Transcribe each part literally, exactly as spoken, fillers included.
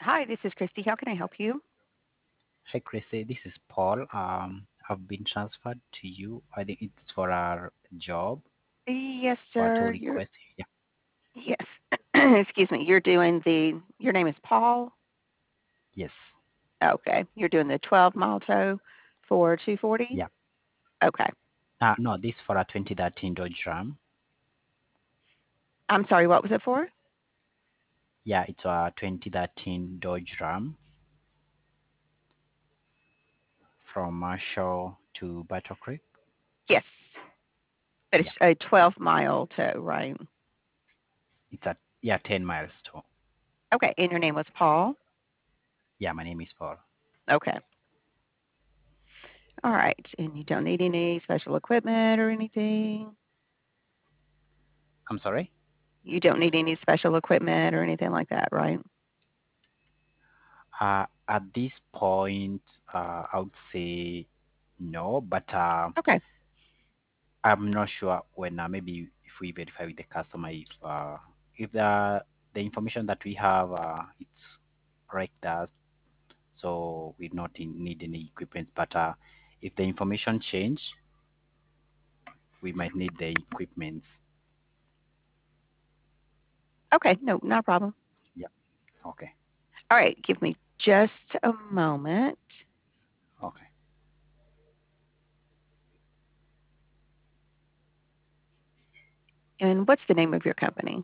Hi, this is Christy. How can I help you? Hi, Chrissy. This is Paul. Um, I've been transferred to you. I think it's for our job, Yes, for to sir. You're request. Yeah. yes. Excuse me. You're doing the. Your name is Paul. Yes. Okay. You're doing the twelve mile tow for two forty. Yeah. Okay. Uh, no, this for a twenty thirteen Dodge Ram. I'm sorry. What was it for? Yeah, it's a twenty thirteen Dodge Ram from Marshall to Battle Creek. Yes, but it's Yeah. a twelve mile tow, right? It's a yeah ten miles too. Okay. And your name was Paul. Yeah, my name is Paul. Okay. All right. And you don't need any special equipment or anything. I'm sorry. You don't need any special equipment or anything like that, right? Uh, at this point, uh, I would say no, but uh, Okay. I'm not sure when uh, maybe if we verify with the customer if uh, if the the information that we have uh, it's correct us, so we not in, need any equipment. But uh, if the information change, we might need the equipment. Okay. No, not a problem. Yeah. Okay. All right. Give me just a moment. Okay. And what's the name of your company?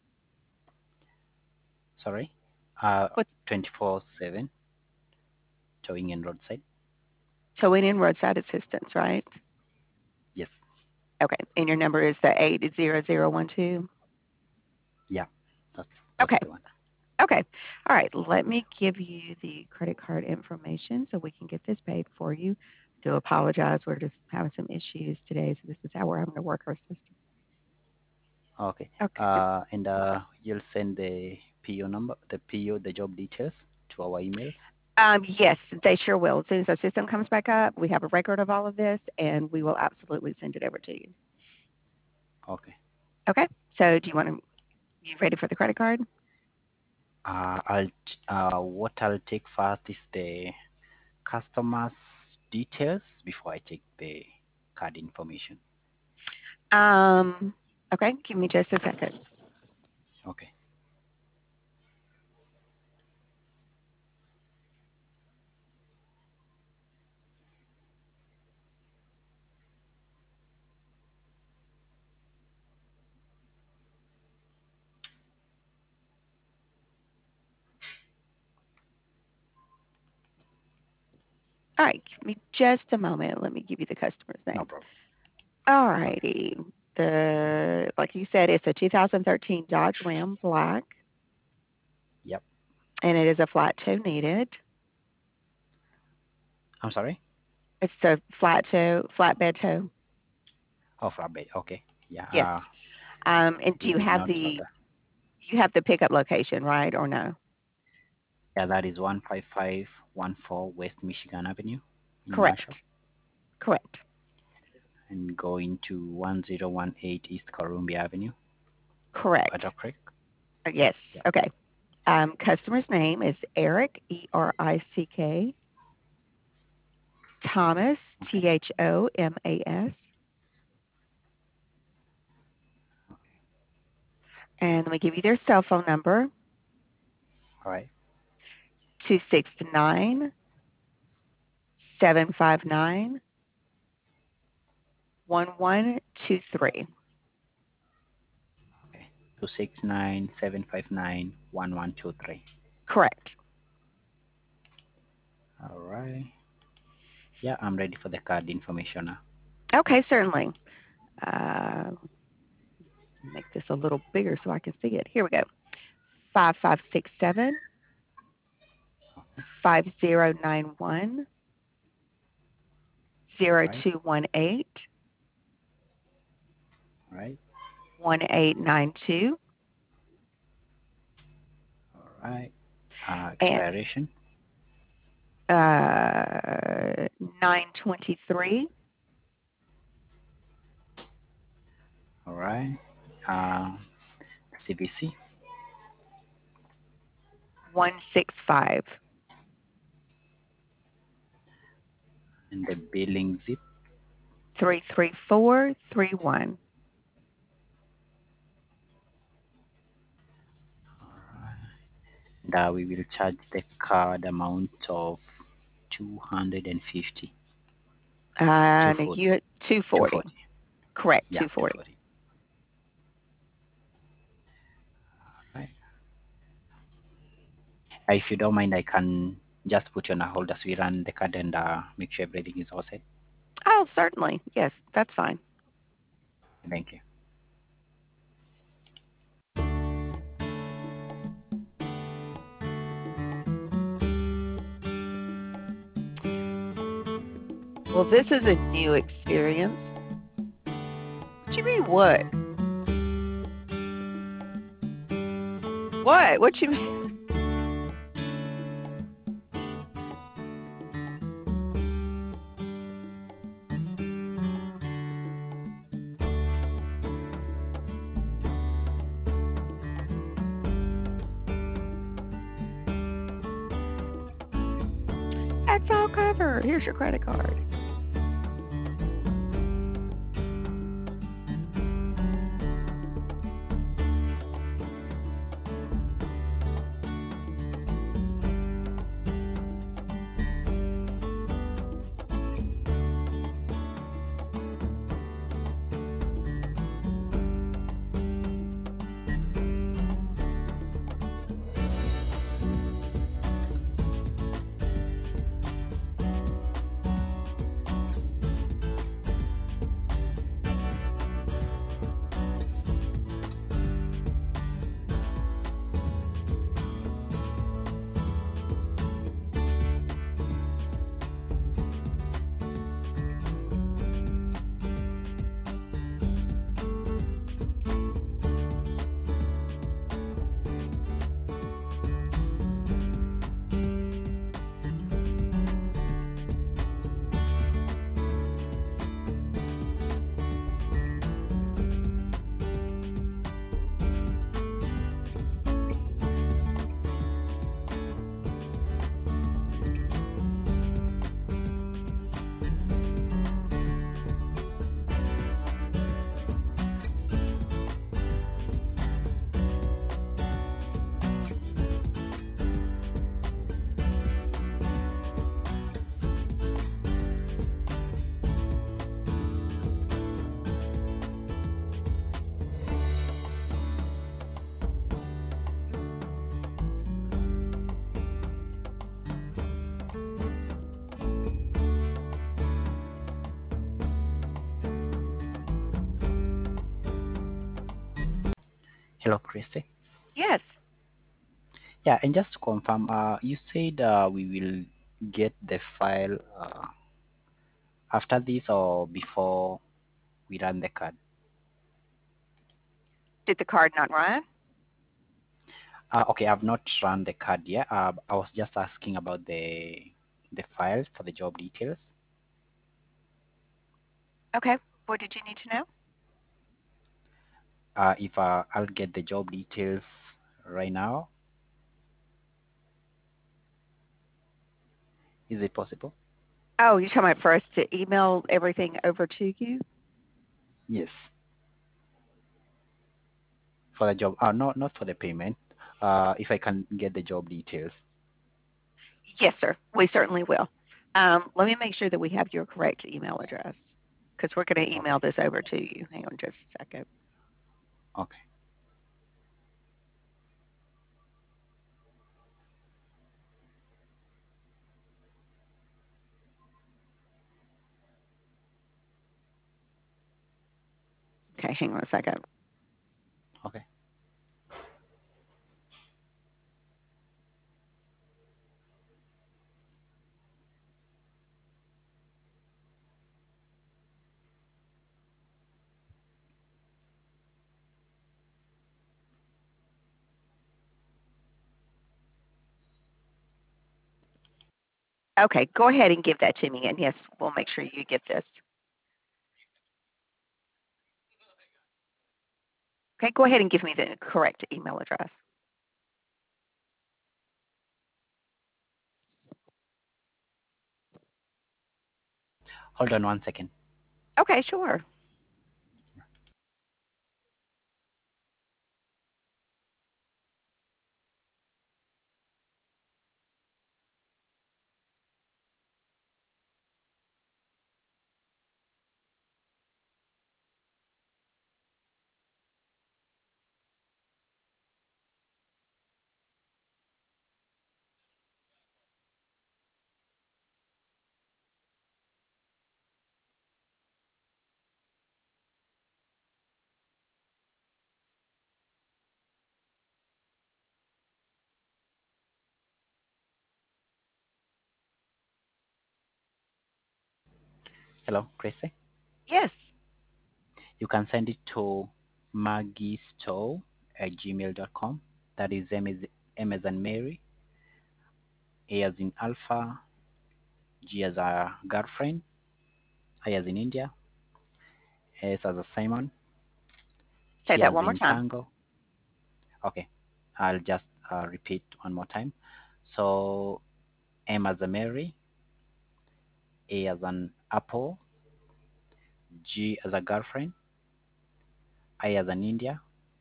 Sorry. Uh, What's twenty-four seven towing and roadside. towing and roadside assistance, right? Yes. Okay. And your number is the eight zero zero one two. Yeah. That's that's Okay. the one. Okay. All right. Let me give you the credit card information so we can get this paid for you. Do apologize. We're just having some issues today, so this is how we're having to work our system. Okay. Okay. Uh, and uh, you'll send the P O number, the P O, the job details to our emails. Um, yes, they sure will. As soon as our system comes back up, we have a record of all of this, and we will absolutely send it over to you. Okay. Okay. So, do you want to? You ready for the credit card? Uh, I'll t- uh, what I'll take first is the customer's details before I take the card information. Um. Okay. Give me just a second. Okay. All right. Give me just a moment. Let me give you the customer's No name. problem. All Okay. righty. The like you said, it's a two thousand thirteen Dodge Ram Black, Yep. and it is a flat toe needed. I'm sorry. It's a flat toe, flatbed toe. Oh, flatbed. Okay. Yeah. Yes. Uh, Um, and do we you did have not know the that. you have the pickup location, right, or no? Yeah, that is one five five one four West Michigan Avenue in Correct. Marshall, Correct. and going to one zero one eight East Columbia Avenue, Correct. Battle Creek. Uh, Yes. Yeah. Okay. Um, customer's name is Eric E R I C K Thomas Okay. T H O M A S, and let me give you their cell phone number: All right. two six nine seven five nine one one two three. Okay. Two six nine seven five nine one one two three. Correct. All right. Yeah, I'm ready for the card information now. Okay, certainly. Uh, make this a little bigger so I can see it. Here we go. Five five six seven five zero nine one All zero right. two one eight All right. one eight nine two All right. Uh, and expiration. uh, nine twenty three All right. Uh, C V C. one six five. And the billing zip. three three four three one. That we will charge the card amount of two hundred fifty. Uh, no, two forty. you two forty. two forty. Correct, Yeah, two forty. two forty. Right. Uh, If you don't mind, I can just put you on a hold as we run the card and uh, make sure everything is all set. Oh, certainly. Yes, that's fine. Thank you. Well, this is a new experience. What you mean, what? What? What you mean? That's all covered. Here's your credit card. Hello, Christy. Yes. Yeah, and just to confirm, uh, you said uh, we will get the file uh, after this or before we run the card. Did the card not run? Uh, okay, I've not run the card yet. Uh, I was just asking about the the files for the job details. Okay. What did you need to know? Uh, if uh, I'll get the job details right now, is it possible? Oh, you're talking about for us to email everything over to you? Yes, for the job. Uh, not not for the payment. Uh, if I can get the job details. Yes, sir. We certainly will. Um, let me make sure that we have your correct email address because we're going to email Okay. this over to you. Hang on just a second. Okay. Okay, hang on a second. Okay. Okay, go ahead and give that to me. And yes, we'll make sure you get this. Okay, go ahead and give me the correct email address. Hold on one second. Okay, sure. Hello, Chrissy. Yes. You can send it to maggiestow at gmail dot com. That is M as, M as in Mary, A as in Alpha, G as a girlfriend, I as in India, S as a Simon, Say T that as one more in time. Tango. Okay, I'll just uh, repeat one more time. So M as a Mary, A as an apple, G as a girlfriend, I as an India,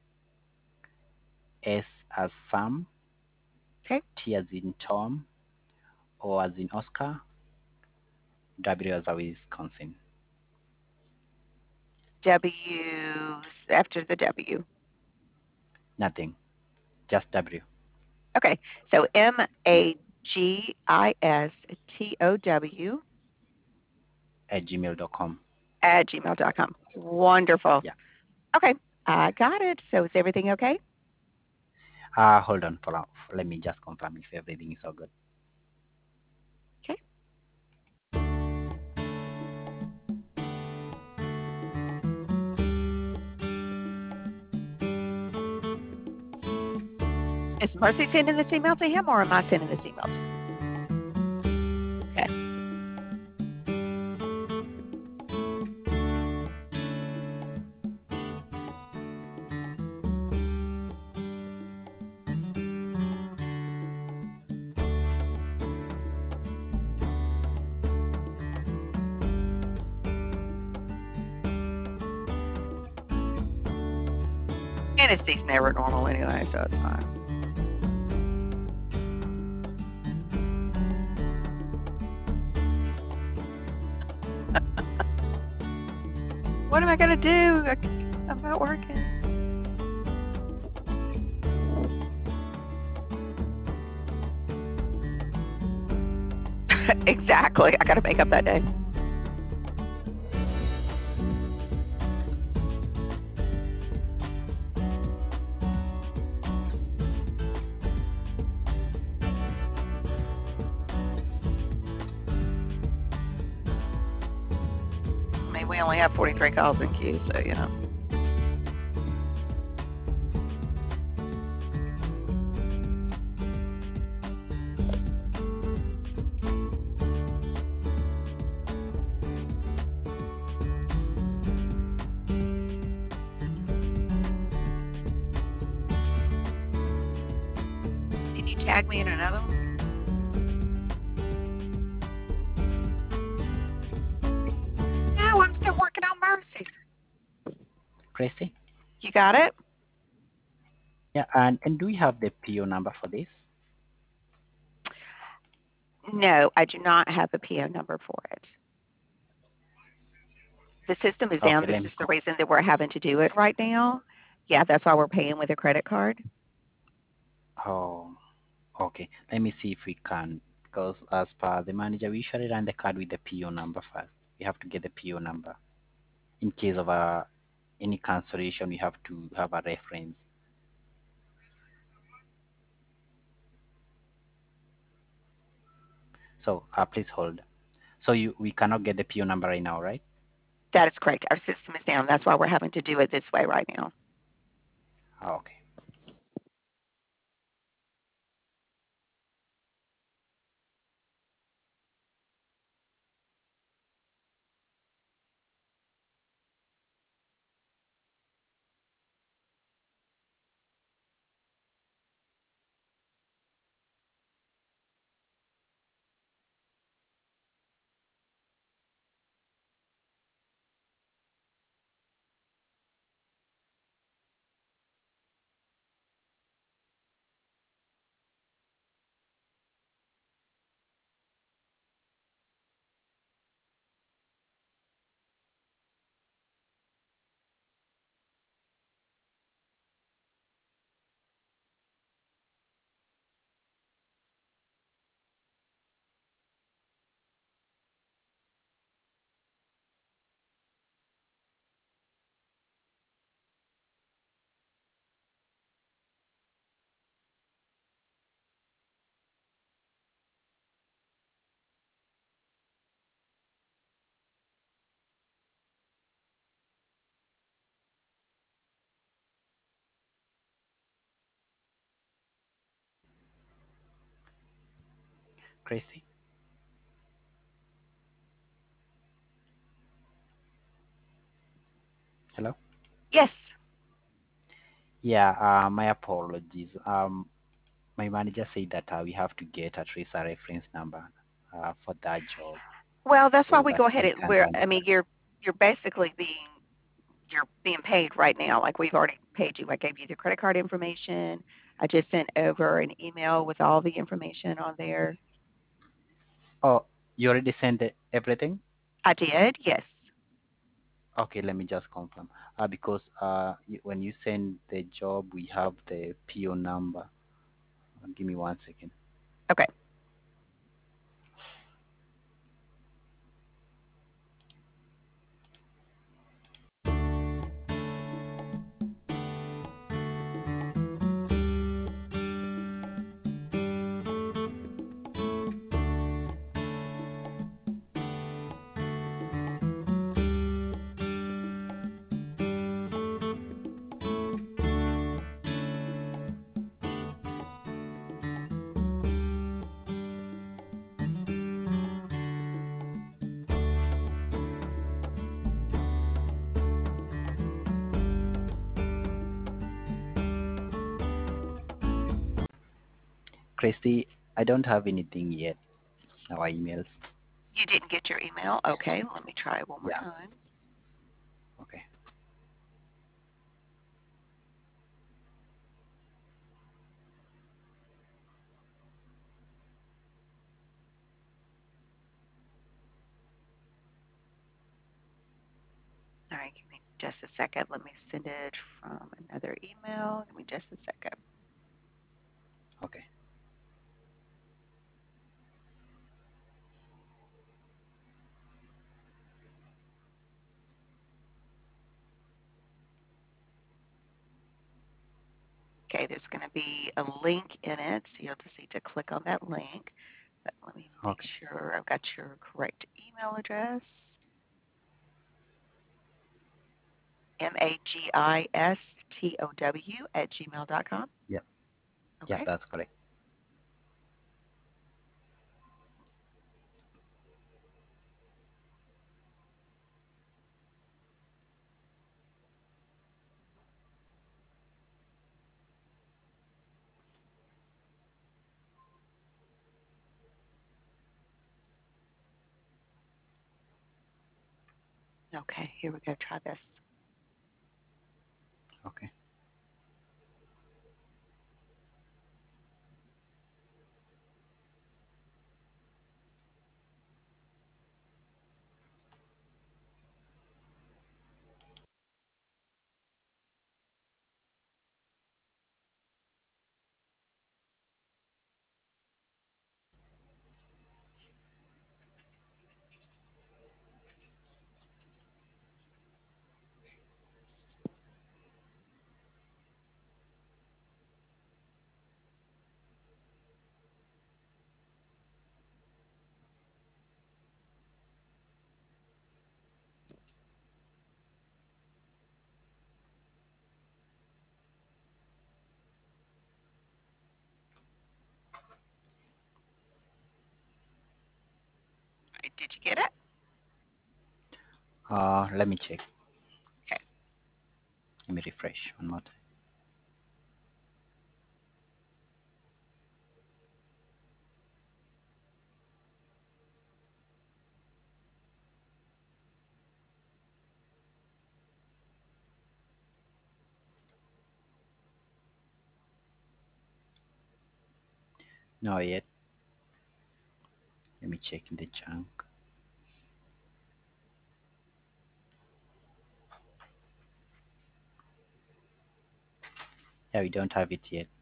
S as Sam, Okay. T as in Tom, O as in Oscar, W as a Wisconsin. W after the W. Nothing, just W Okay. So M A G I S T O W at gmail dot com. at gmail dot com. Wonderful. Yeah. Okay. I got it. So is everything okay? Uh, hold on for now. Let me just confirm if everything is all good. Okay. Is Mercy sending this email to him or am I sending this email to him? Okay. And it's these never normal anyway, so it's fine. What am I gonna do? I, I'm not working. Exactly. I gotta make up that day. I mean, we only have forty-three calls in queue, so you know. Can you tag me in another one? No, I'm still working on Mercy. Tracy? You got it? Yeah, and, and do we have the P O number for this? No, I do not have a P O number for it. The system is down. Okay, This let me is the call. reason that we're having to do it right now. Yeah, that's why we're paying with a credit card. Oh, okay. Let me see if we can, because as per the manager, we usually run the card with the P O number first. We have to get the P O number. In case of a, any cancellation, we have to have a reference. So uh, please hold. So you we cannot get the P O number right now, right? That is correct. Our system is down. That's why we're having to do it this way right now. Oh, okay. Christy? Hello? Yes. Yeah, uh, my apologies. Um, my manager said that uh, we have to get at least a reference number uh, for that job Well, that's why so we that go ahead we and can we're, run the I mean, search. you're you're basically being you're being paid right now. Like we've already paid you. I gave you the credit card information. I just sent over an email with all the information on there. Oh, you already sent it- everything? I did, yes. Okay, let me just confirm. Uh, because uh, y- when you send the job, we have the P O number. Uh, give me one second. Okay. Christy, I don't have anything yet. Our emails. You didn't get your email? Okay, let me try it one more Yeah. time. Okay. All right, give me just a second. Let me send it from another email. Give me just a second. Okay. Okay, there's going to be a link in it, so you'll just need to click on that link. But let me make Okay. sure I've got your correct email address. M A G I S T O W at gmail dot com. Yeah. Yeah, Okay. that's correct. Okay, here we go. Try this. Okay. All right, did you get it? Uh, let me check. Okay. Let me refresh one more time. No, yet. Let me check in the junk. Yeah, we don't have it yet.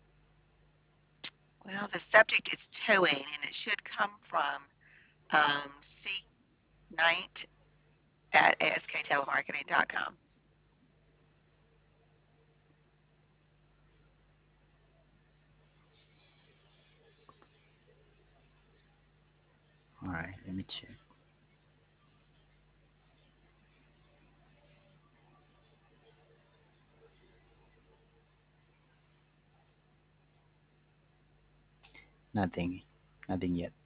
Well, the subject is towing, and it should come from um, C Knight at A S K telemarketing dot com. All right, let me check. Nothing. Nothing yet.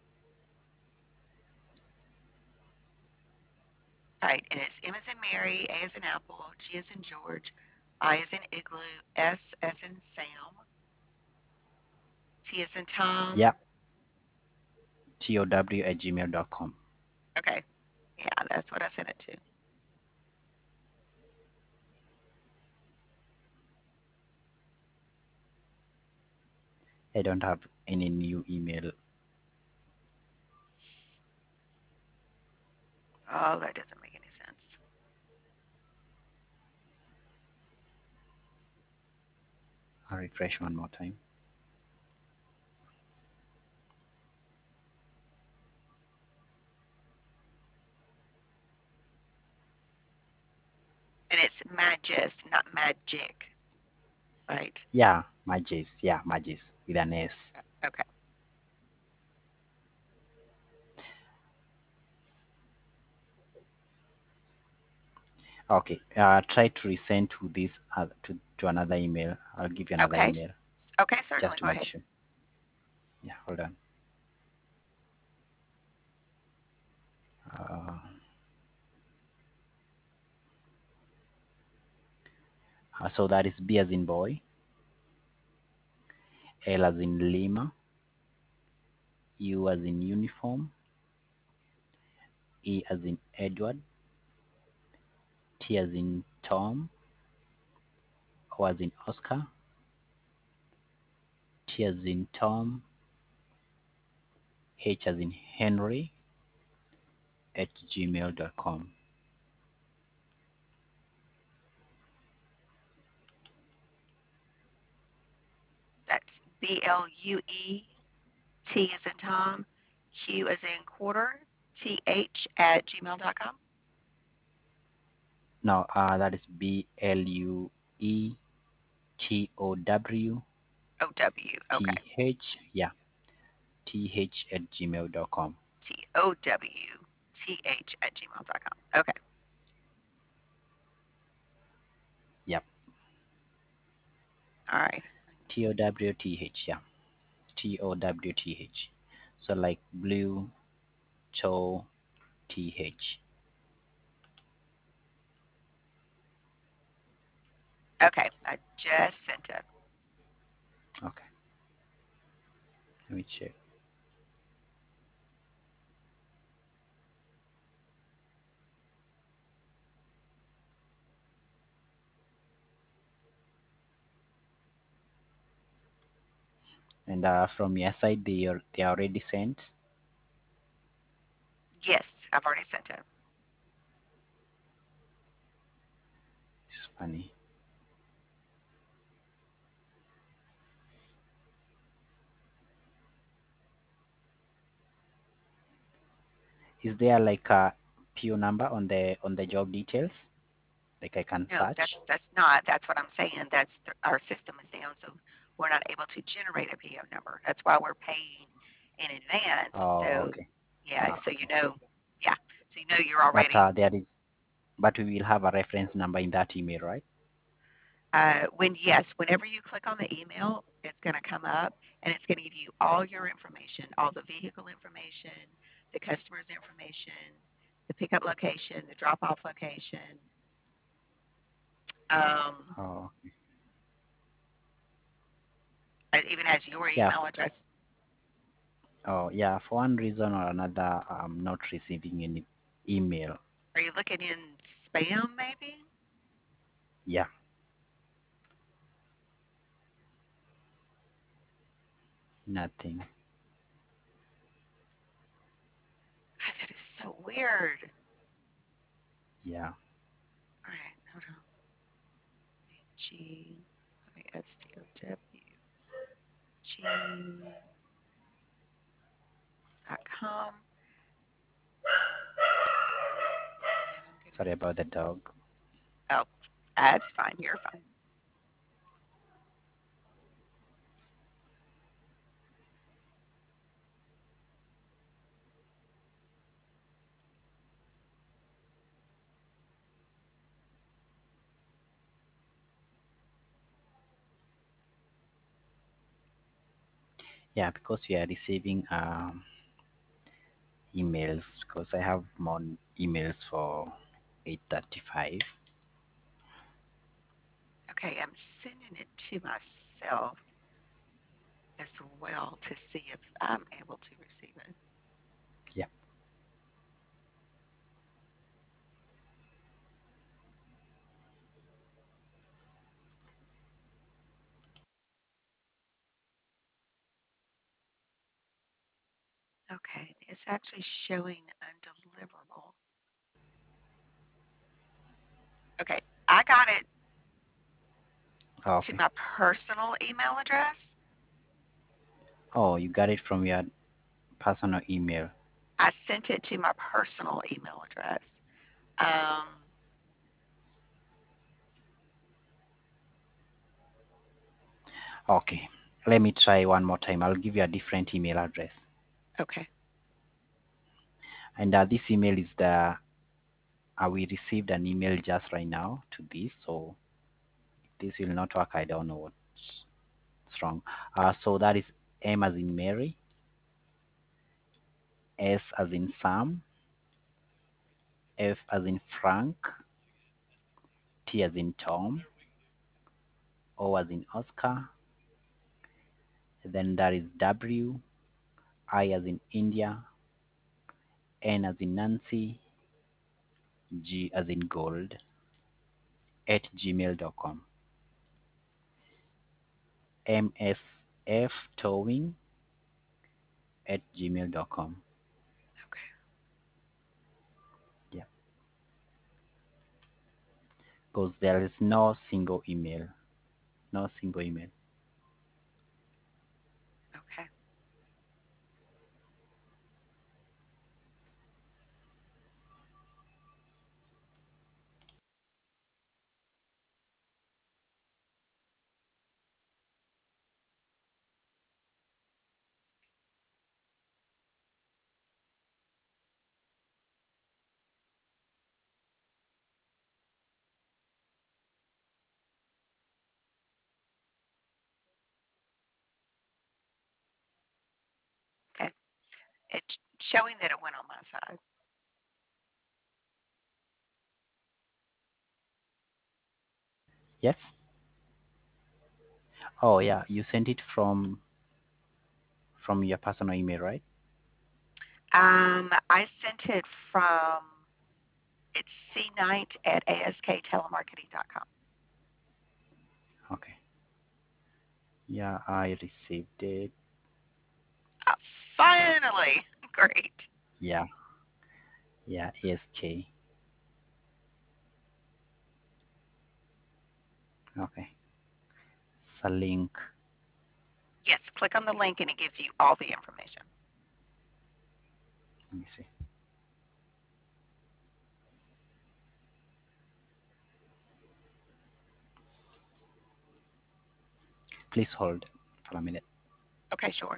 All right, and it's M as in Mary, A as in Apple, G as in George, I as in Igloo, S as in Sam, T as in Tom. Yeah, T O W at gmail dot com. Okay, yeah, that's what I sent it to. I don't have any new email. Oh, that doesn't make any sense. I'll refresh one more time. And it's Magis, not Magic, right? Yeah, Magis. Yeah, Magis with an S. Okay. Okay. Uh, try to resend to this uh, to to another email. I'll give you another Okay. email Okay, certainly. just to Go make ahead. sure. Yeah, hold on. Uh, uh, so that is B as in boy, L as in Lima, U as in uniform, E as in Edward, T as in Tom, O as in Oscar, T as in Tom, H as in Henry at gmail dot com. That's B L U E, T as in Tom, Q as in quarter, T H at gmail dot com. Now uh, that is B L U E T O W O W. Okay. T H. Yeah, T H at gmail dot com. T O W T H at gmail dot com. Okay. Yep. All right. T O W T H. Yeah. T O W T H. So like blue, toe, T H. Okay. I just sent it. Okay. Let me check. And uh, from your side, they are they are already sent. Yes, I've already sent it. It's funny. Is there like a P O number on the on the job details? Like I can No, search? that's that's not. That's what I'm saying. That's the, our system is down, so we're not able to generate a P O number. That's why we're paying in advance. Oh, So okay. yeah, Ah, so you okay. know, yeah, so you know you're But already. uh, there is, but we will have a reference number in that email, right? Uh, when yes, whenever you click on the email, it's going to come up and it's going to give you all your information, all the vehicle information, the customer's information, the pickup location, the drop off location. Um, Oh, it even has your yeah. email address. Oh, yeah. For one reason or another, I'm not receiving any email. Are you looking in spam maybe? Yeah, nothing. God, that is so weird. Yeah. All right, hold on. G I S T O W G dot com. And I'm going to Sorry about the dog. Oh, that's fine. You're fine. Yeah, because we are receiving um, emails, because I have more emails for eight thirty-five. Okay, I'm sending it to myself as well to see if I'm able to receive it. Yeah. Okay, it's actually showing undeliverable. Okay, I got it to Okay. my personal email address. Oh, you got it from your personal email. I sent it to my personal email address. Um, Okay. Let me try one more time. I'll give you a different email address. okay, And uh, this email is the, uh, we received an email just right now to this. So this will not work. I don't know what's wrong. Uh, so that is M as in Mary, S as in Sam, F as in Frank, T as in Tom, O as in Oscar, then that is W, I as in India, N as in Nancy, G as in Gold, at gmail dot com. M S F towing at gmail dot com. okay, Yeah, because there is no single email, no single email. okay. Okay. It's showing that it went on my side. Yes. Oh yeah, you sent it from from your personal email, right? Um, I sent it from it's c knight at ask telemarketing dot com. Okay. Yeah, I received it. Oh, finally, great. Yeah, yeah, ask. Okay. It's a link. Yes, click on the link and it gives you all the information. Let me see. Please hold for a minute. Okay, sure.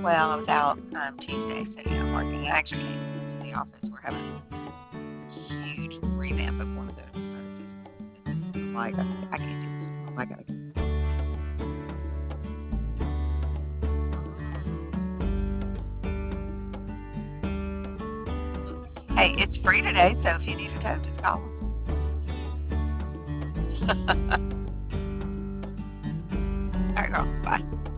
Well, I was out um, Tuesday setting up marketing. I actually came into the office. We're having a huge revamp of one of the uh, systems, and I'm like, okay, I can't do this anymore. I gotta go. Hey, it's free today, so if you need a tow, just call them. All right, girl. Bye.